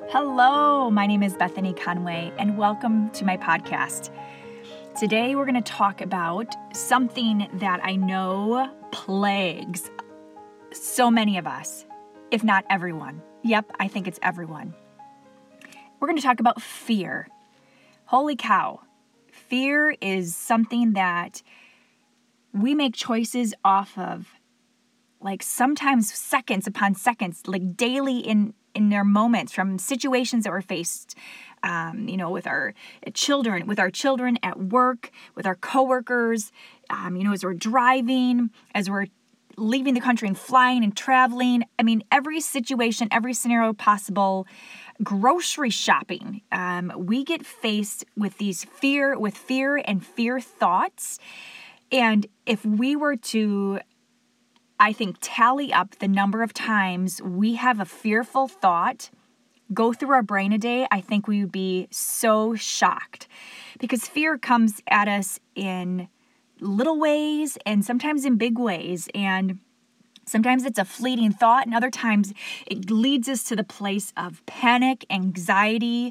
Hello, my name is Bethany Conway, and welcome to my podcast. Today, we're going to talk about something that I know plagues so many of us, if not everyone. Yep, I think it's everyone. We're going to talk about fear. Holy cow. Fear is something that we make choices off of, like sometimes seconds upon seconds, like daily in their moments, from situations that we're faced, with our children at work, with our coworkers, as we're driving, as we're leaving the country and flying and traveling. I mean, every situation, every scenario possible. Grocery shopping, we get faced with fear and fear thoughts. And if we were to, I think, tally up the number of times we have a fearful thought go through our brain a day, I think we would be so shocked, because fear comes at us in little ways and sometimes in big ways. And sometimes it's a fleeting thought, and other times it leads us to the place of panic, anxiety,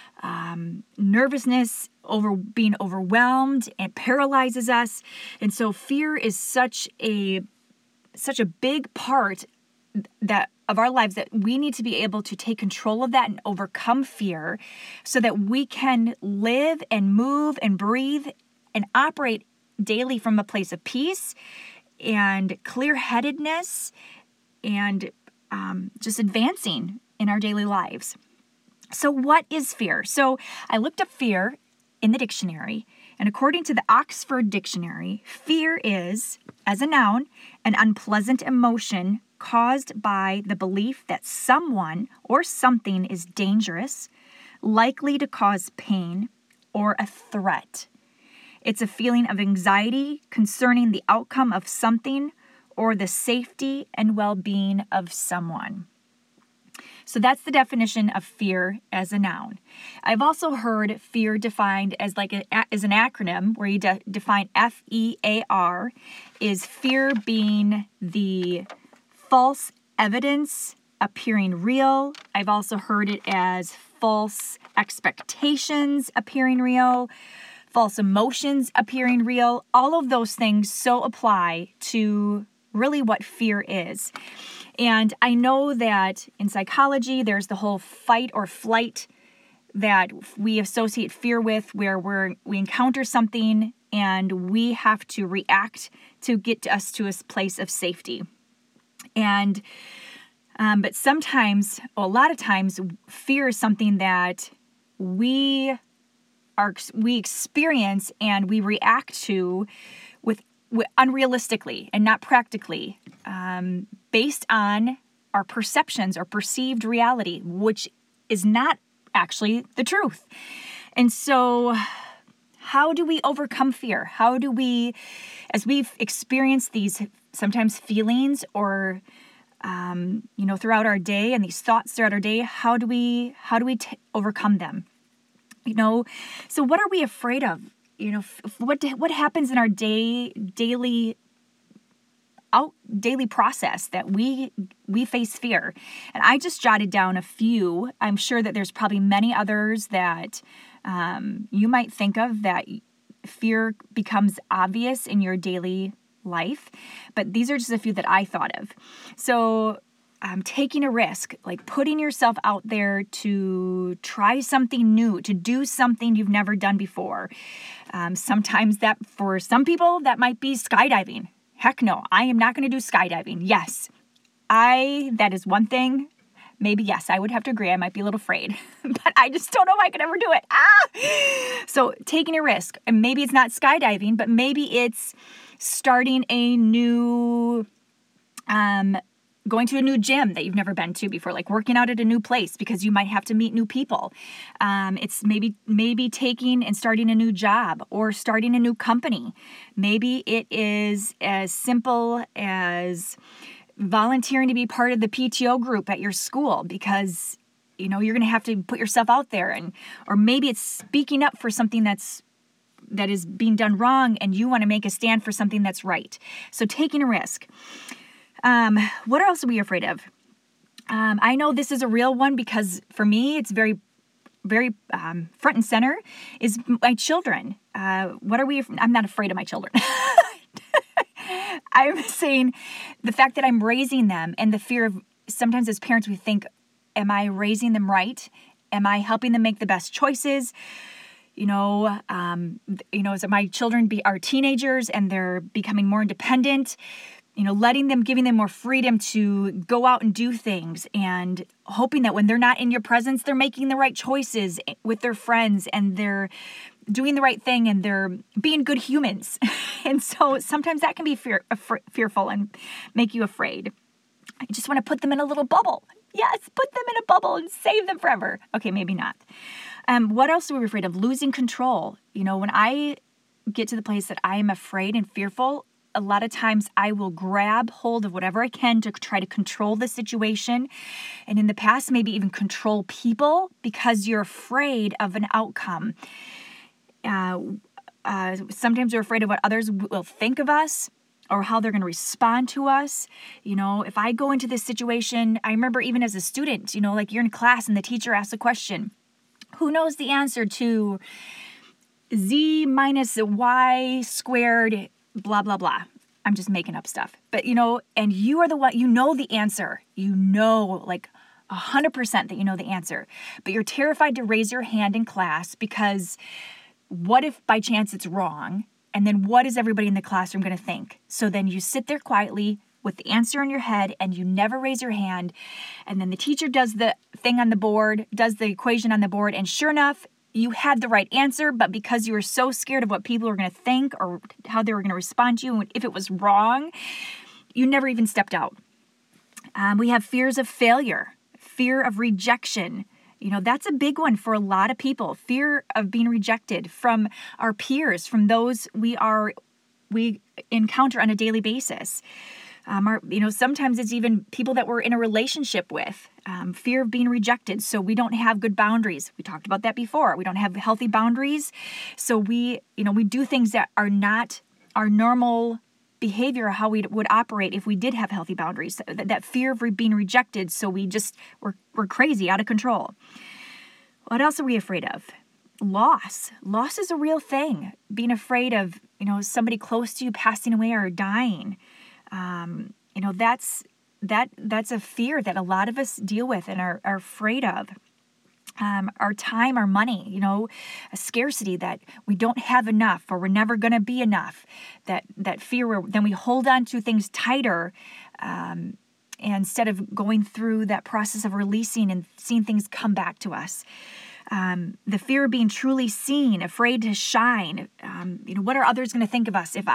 nervousness, being overwhelmed, and paralyzes us. And so fear is such a big part of our lives that we need to be able to take control of that and overcome fear so that we can live and move and breathe and operate daily from a place of peace and clear-headedness and just advancing in our daily lives. So what is fear? So I looked up fear in the dictionary, and according to the Oxford Dictionary, fear is, as a noun, an unpleasant emotion caused by the belief that someone or something is dangerous, likely to cause pain, or a threat. It's a feeling of anxiety concerning the outcome of something or the safety and well-being of someone. So that's the definition of fear as a noun. I've also heard fear defined as as an acronym, where you define FEAR, is fear being the false evidence appearing real. I've also heard it as false expectations appearing real, false emotions appearing real. All of those things so apply to really what fear is. And I know that in psychology, there's the whole fight or flight that we associate fear with, where we encounter something and we have to react to get us to a place of safety. And but sometimes, a lot of times, fear is something that we experience and we react to with unrealistically and not practically, based on our perceptions or perceived reality, which is not actually the truth. And so how do we overcome fear? How do we, as we've experienced these sometimes feelings or throughout our day, and these thoughts throughout our day, how do we overcome them? So what are we afraid of? What happens in our daily process that we face fear? And I just jotted down a few. I'm sure that there's probably many others that you might think of that fear becomes obvious in your daily life, but these are just a few that I thought of. So taking a risk, like putting yourself out there to try something new, to do something you've never done before. Sometimes that, for some people, that might be skydiving. Heck no, I am not going to do skydiving. Yes, that is one thing. Maybe, yes, I would have to agree. I might be a little afraid, but I just don't know if I could ever do it. So taking a risk, and maybe it's not skydiving, but maybe it's starting a new, going to a new gym that you've never been to before, like working out at a new place because you might have to meet new people. It's maybe taking and starting a new job or starting a new company. Maybe it is as simple as volunteering to be part of the PTO group at your school because, you're going to have to put yourself out there, or maybe it's speaking up for something that is being done wrong and you want to make a stand for something that's right. So taking a risk. What else are we afraid of? I know this is a real one because for me, it's very, very front and center is my children. What are we? I'm not afraid of my children. I'm saying the fact that I'm raising them and the fear of sometimes as parents, we think, am I raising them right? Am I helping them make the best choices? As my children are teenagers and they're becoming more independent, giving them more freedom to go out and do things and hoping that when they're not in your presence, they're making the right choices with their friends and they're doing the right thing and they're being good humans. And so sometimes that can be fearful and make you afraid. I just want to put them in a little bubble. Yes, put them in a bubble and save them forever. Okay, maybe not. What else are we afraid of? Losing control. When I get to the place that I am afraid and fearful, a lot of times I will grab hold of whatever I can to try to control the situation. And in the past, maybe even control people because you're afraid of an outcome. Sometimes we're afraid of what others will think of us or how they're going to respond to us. If I go into this situation, I remember even as a student, like you're in class and the teacher asks a question. Who knows the answer to z minus y squared, blah, blah, blah. I'm just making up stuff. But, and you are the one, the answer. Like 100% that you know the answer. But you're terrified to raise your hand in class because what if by chance it's wrong? And then what is everybody in the classroom going to think? So then you sit there quietly with the answer in your head and you never raise your hand. And then the teacher does the thing on the board, does the equation on the board. And sure enough, you had the right answer, but because you were so scared of what people were going to think or how they were going to respond to you, and if it was wrong, you never even stepped out. We have fears of failure, fear of rejection. That's a big one for a lot of people. Fear of being rejected from our peers, from those we encounter on a daily basis. Sometimes it's even people that we're in a relationship with. Fear of being rejected. So we don't have good boundaries. We talked about that before. We don't have healthy boundaries. So we do things that are not our normal behavior, how we would operate if we did have healthy boundaries. That fear of being rejected. So we're crazy, out of control. What else are we afraid of? Loss. Loss is a real thing. Being afraid of, somebody close to you passing away or dying. That's a fear that a lot of us deal with and are afraid of. Our time, our money, a scarcity that we don't have enough or we're never going to be enough. That fear where then we hold on to things tighter instead of going through that process of releasing and seeing things come back to us. The fear of being truly seen, afraid to shine. What are others going to think of us if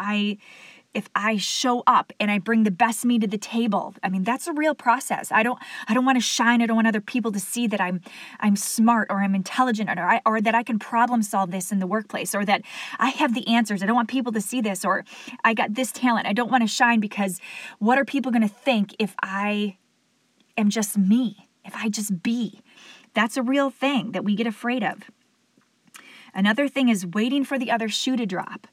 I show up and I bring the best me to the table? I mean, that's a real process. I don't want to shine. I don't want other people to see that I'm smart or I'm intelligent or that I can problem solve this in the workplace or that I have the answers. I don't want people to see this or I got this talent. I don't want to shine because what are people going to think if I am just me, if I just be? That's a real thing that we get afraid of. Another thing is waiting for the other shoe to drop.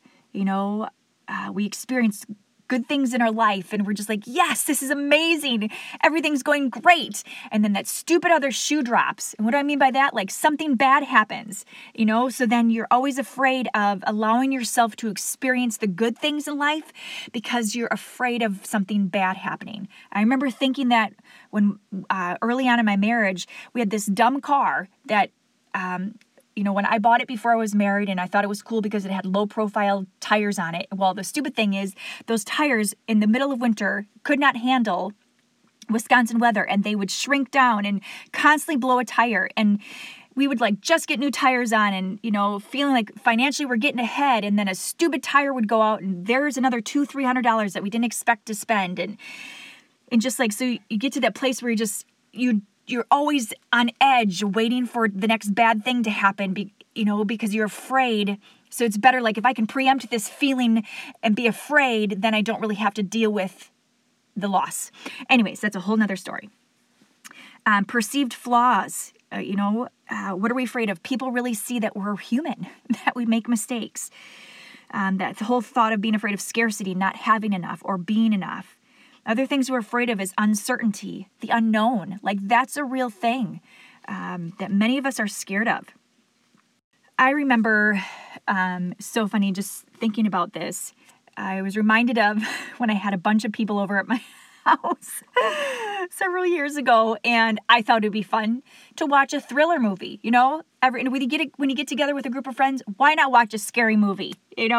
We experience good things in our life and we're just like, yes, this is amazing. Everything's going great. And then that stupid other shoe drops. And what do I mean by that? Like something bad happens, so then you're always afraid of allowing yourself to experience the good things in life because you're afraid of something bad happening. I remember thinking that when early on in my marriage, we had this dumb car that, when I bought it before I was married and I thought it was cool because it had low profile tires on it. Well, the stupid thing is those tires in the middle of winter could not handle Wisconsin weather and they would shrink down and constantly blow a tire. And we would just get new tires on and, feeling like financially we're getting ahead. And then a stupid tire would go out and there's another $200-$300 that we didn't expect to spend. And just so you get to that place where you're always on edge waiting for the next bad thing to happen, because you're afraid. So it's better, if I can preempt this feeling and be afraid, then I don't really have to deal with the loss. Anyways, that's a whole nother story. Perceived flaws. What are we afraid of? People really see that we're human, that we make mistakes. That the whole thought of being afraid of scarcity, not having enough or being enough. Other things we're afraid of is uncertainty, the unknown. Like that's a real thing that many of us are scared of. I remember, so funny, just thinking about this. I was reminded of when I had a bunch of people over at my house several years ago, and I thought it'd be fun to watch a thriller movie. When you get together with a group of friends, why not watch a scary movie?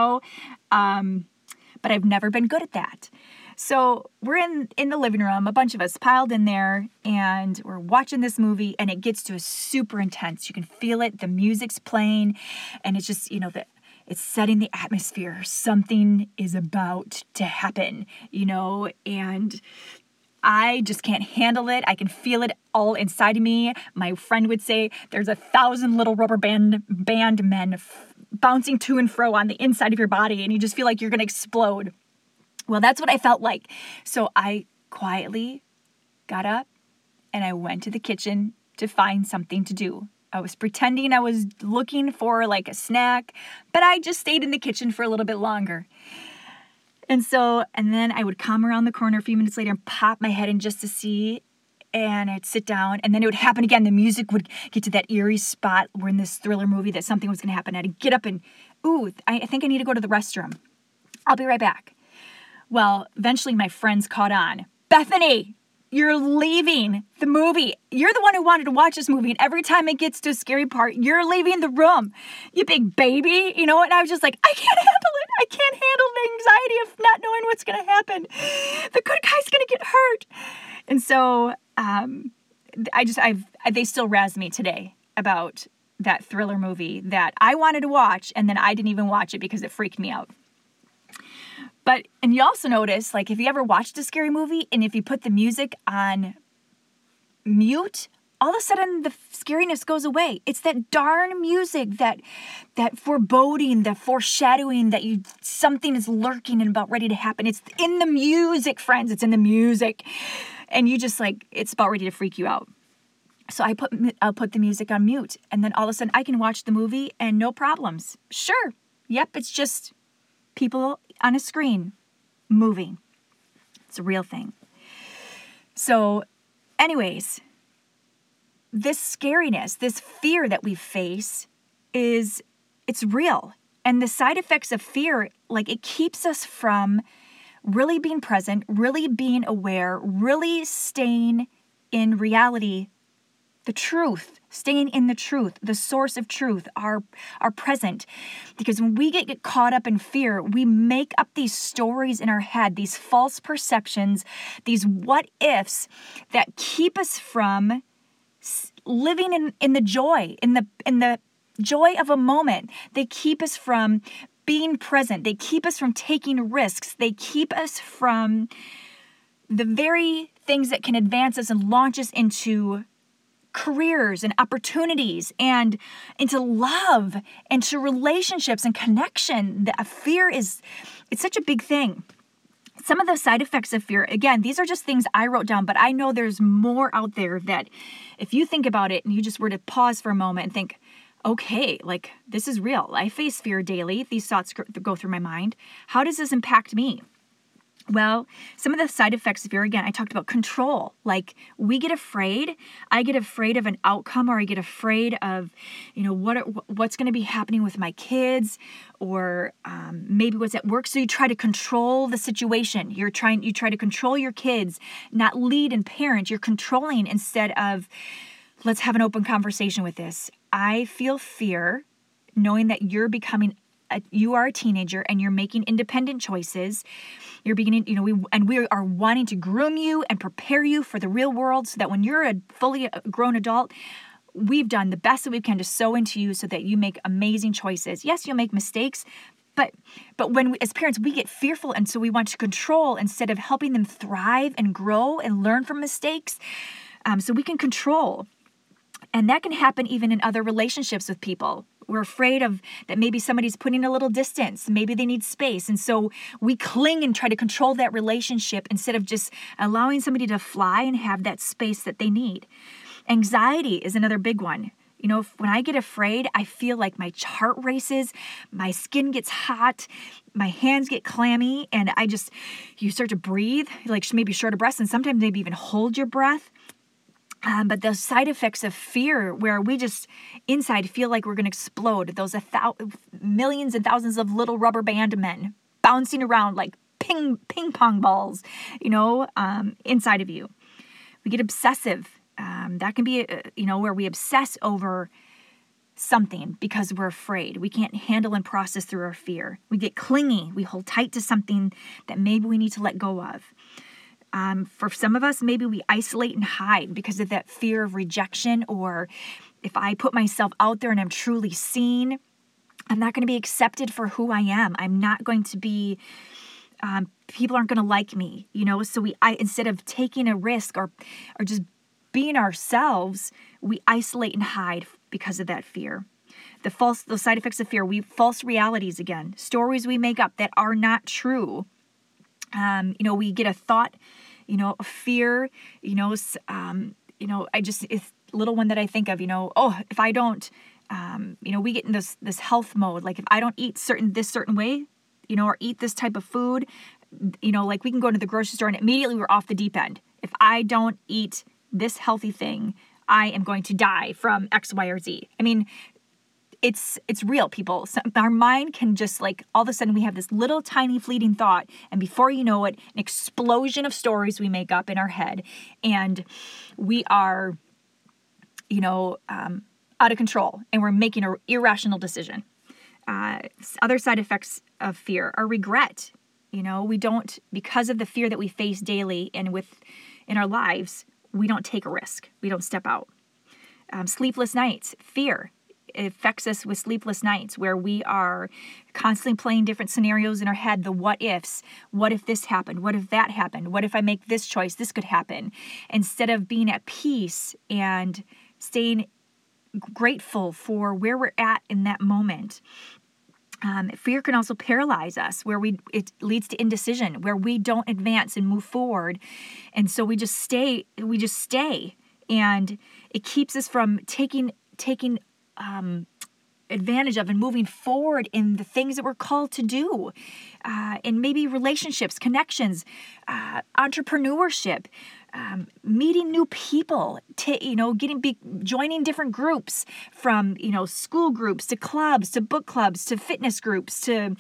But I've never been good at that. So we're in the living room, a bunch of us piled in there, and we're watching this movie, and it gets to a super intense. You can feel it. The music's playing, and it's just, it's setting the atmosphere. Something is about to happen, and I just can't handle it. I can feel it all inside of me. My friend would say there's 1,000 little rubber band men bouncing to and fro on the inside of your body, and you just feel like you're going to explode. Well, that's what I felt like. So I quietly got up and I went to the kitchen to find something to do. I was pretending I was looking for like a snack, but I just stayed in the kitchen for a little bit longer. And then I would come around the corner a few minutes later and pop my head in just to see, and I'd sit down, and then it would happen again. The music would get to that eerie spot where in this thriller movie that something was going to happen. I'd get up and, I think I need to go to the restroom. I'll be right back. Well, eventually my friends caught on. Bethany, you're leaving the movie. You're the one who wanted to watch this movie, and every time it gets to a scary part, you're leaving the room. You big baby, And I was just like, I can't handle it. I can't handle the anxiety of not knowing what's going to happen. The good guy's going to get hurt. And so they still razz me today about that thriller movie that I wanted to watch, and then I didn't even watch it because it freaked me out. And you also notice, like, if you ever watched a scary movie and if you put the music on mute, all of a sudden the scariness goes away. It's that darn music, that foreboding, the foreshadowing that something is lurking and about ready to happen. It's in the music, friends. It's in the music. And you just it's about ready to freak you out. So I'll put the music on mute, and then all of a sudden I can watch the movie and no problems. Sure. Yep. It's just people on a screen moving. It's a real thing. So anyways, this scariness, this fear that we face it's real. And the side effects of fear, it keeps us from really being present, really being aware, really staying in reality, the truth, staying in the truth, the source of truth, our present. Because when we get caught up in fear, we make up these stories in our head, these false perceptions, these what ifs that keep us from living in the joy, in the joy of a moment. They keep us from being present. They keep us from taking risks. They keep us from the very things that can advance us and launch us into careers and opportunities and into love and to relationships and connection. The fear it's such a big thing. Some of the side effects of fear, again, these are just things I wrote down, but I know there's more out there that if you think about it and you just were to pause for a moment and think, okay, this is real. I face fear daily. These thoughts go through my mind. How does this impact me? Well, some of the side effects of fear, again, I talked about control. We get afraid. I get afraid of an outcome, or I get afraid of, what's going to be happening with my kids, or maybe what's at work. So you try to control the situation. You try to control your kids, not lead and parent. You're controlling instead of, let's have an open conversation with this. I feel fear knowing that you're you are a teenager and you're making independent choices. You're beginning, we are wanting to groom you and prepare you for the real world so that when you're a fully grown adult, we've done the best that we can to sow into you so that you make amazing choices. Yes, you'll make mistakes, but when as parents, we get fearful, and so we want to control instead of helping them thrive and grow and learn from mistakes. So we can control. And that can happen even in other relationships with people. We're afraid of that maybe somebody's putting a little distance. Maybe they need space. And so we cling and try to control that relationship instead of just allowing somebody to fly and have that space that they need. Anxiety is another big one. When I get afraid, I feel like my heart races, my skin gets hot, my hands get clammy, and you start to breathe, like maybe short of breath, and sometimes maybe even hold your breath. But the side effects of fear, where we just inside feel like we're going to explode, those millions and thousands of little rubber band men bouncing around like ping pong balls, inside of you. We get obsessive. That can be, where we obsess over something because we're afraid. We can't handle and process through our fear. We get clingy. We hold tight to something that maybe we need to let go of. For some of us, maybe we isolate and hide because of that fear of rejection, or if I put myself out there and I'm truly seen, I'm not going to be accepted for who I am. I'm not going to be, people aren't going to like me, so instead of taking a risk or just being ourselves, we isolate and hide because of that fear. Those side effects of fear, false realities again, stories we make up that are not true. We get a thought, a fear, it's a little one that I think of, if I don't, we get in this health mode. Like if I don't eat this certain way, or eat this type of food, like we can go to the grocery store and immediately we're off the deep end. If I don't eat this healthy thing, I am going to die from X, Y, or Z. I mean, it's real, people. So our mind can just all of a sudden we have this little tiny fleeting thought, and before you know it, an explosion of stories we make up in our head, and we are, out of control, and we're making an irrational decision. Other side effects of fear are regret. We don't, because of the fear that we face daily and in our lives, we don't take a risk. We don't step out. Sleepless nights, fear. It affects us with sleepless nights where we are constantly playing different scenarios in our head, the what ifs. What if this happened? What if that happened? What if I make this choice? This could happen. Instead of being at peace and staying grateful for where we're at in that moment. Fear can also paralyze us, where it leads to indecision, where we don't advance and move forward. And so we just stay, and it keeps us from taking advantage of and moving forward in the things that we're called to do, and maybe relationships, connections, entrepreneurship, meeting new people, joining different groups, from school groups to clubs to book clubs to fitness groups to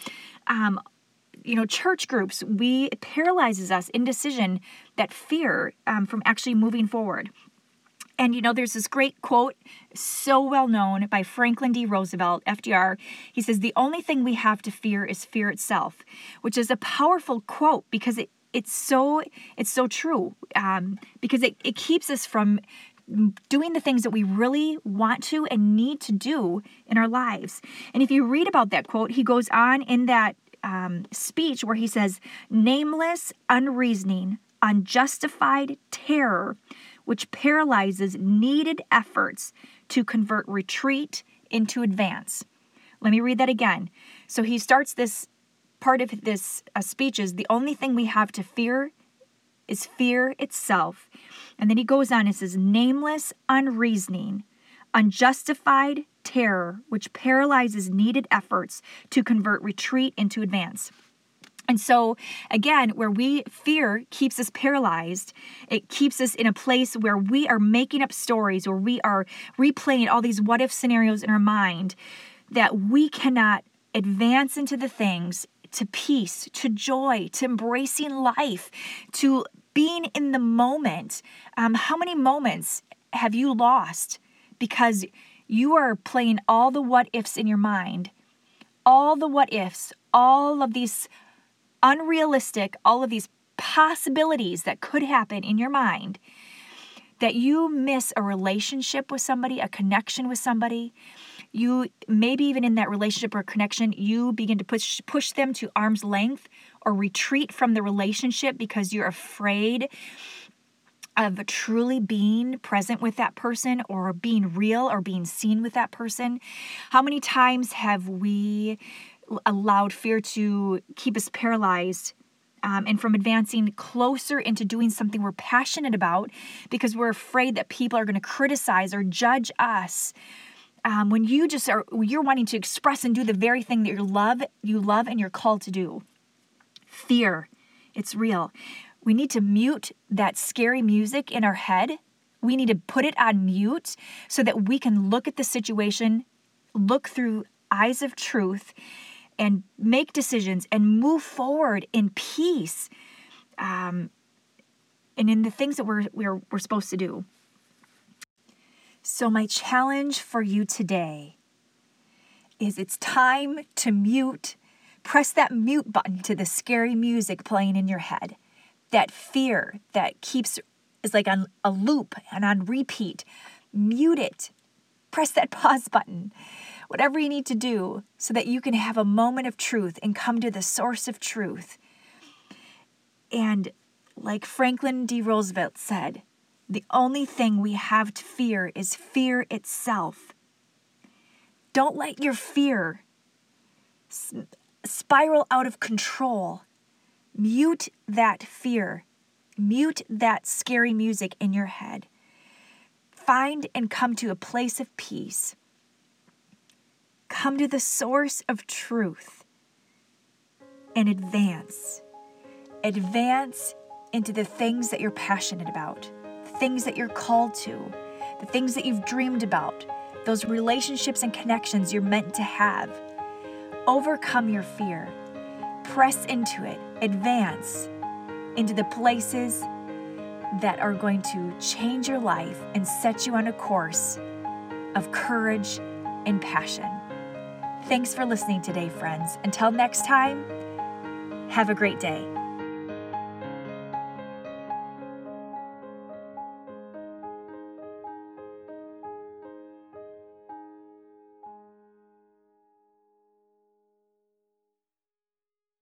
church groups. It paralyzes us, indecision, that fear from actually moving forward. And, there's this great quote, so well known, by Franklin D. Roosevelt, FDR. He says, "The only thing we have to fear is fear itself," which is a powerful quote because it's so true, because it keeps us from doing the things that we really want to and need to do in our lives. And if you read about that quote, he goes on in that speech where he says, "Nameless, unreasoning, unjustified terror, which paralyzes needed efforts to convert retreat into advance." Let me read that again. So he starts this part of this speech is, the only thing we have to fear is fear itself. And then he goes on and says, "Nameless, unreasoning, unjustified terror, which paralyzes needed efforts to convert retreat into advance." And so, again, where fear keeps us paralyzed, it keeps us in a place where we are making up stories, or we are replaying all these what-if scenarios in our mind, that we cannot advance into the things, to peace, to joy, to embracing life, to being in the moment. How many moments have you lost because you are playing all the what-ifs in your mind? All the what-ifs, all of these unrealistic, all of these possibilities that could happen in your mind, that you miss a relationship with somebody, a connection with somebody. You maybe even in that relationship or connection, you begin to push them to arm's length or retreat from the relationship because you're afraid of truly being present with that person, or being real, or being seen with that person. How many times have we allowed fear to keep us paralyzed and from advancing closer into doing something we're passionate about because we're afraid that people are going to criticize or judge us when you're wanting to express and do the very thing that you love and you're called to do. Fear, it's real. We need to mute that scary music in our head. We need to put it on mute so that we can look at the situation, look through eyes of truth, and make decisions and move forward in peace, and in the things that we're supposed to do. So my challenge for you today is it's time to press that mute button to the scary music playing in your head. That fear that is like on a loop and on repeat. Mute it. Press that pause button. Whatever you need to do so that you can have a moment of truth and come to the source of truth. And like Franklin D. Roosevelt said, the only thing we have to fear is fear itself. Don't let your fear spiral out of control. Mute that fear. Mute that scary music in your head. Find and come to a place of peace. Come to the source of truth and advance. Advance into the things that you're passionate about, the things that you're called to, the things that you've dreamed about, those relationships and connections you're meant to have. Overcome your fear. Press into it. Advance into the places that are going to change your life and set you on a course of courage and passion. Thanks for listening today, friends. Until next time, have a great day.